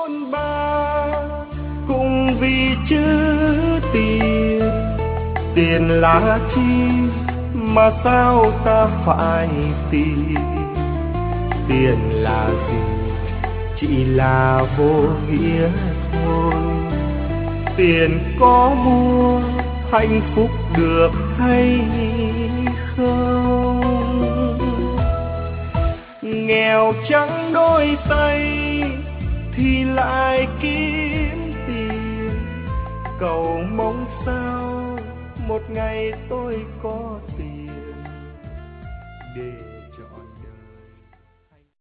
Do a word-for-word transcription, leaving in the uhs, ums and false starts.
bôn ba cùng vì chữ tiền. Tiền là chi mà sao ta phải tìm? Tiền là gì? Chỉ là vô nghĩa thôi. Tiền có mua hạnh phúc được hay không? Nghèo trắng đôi tay thì lại kiếm tiền, cầu mong sao một ngày tôi có tiền để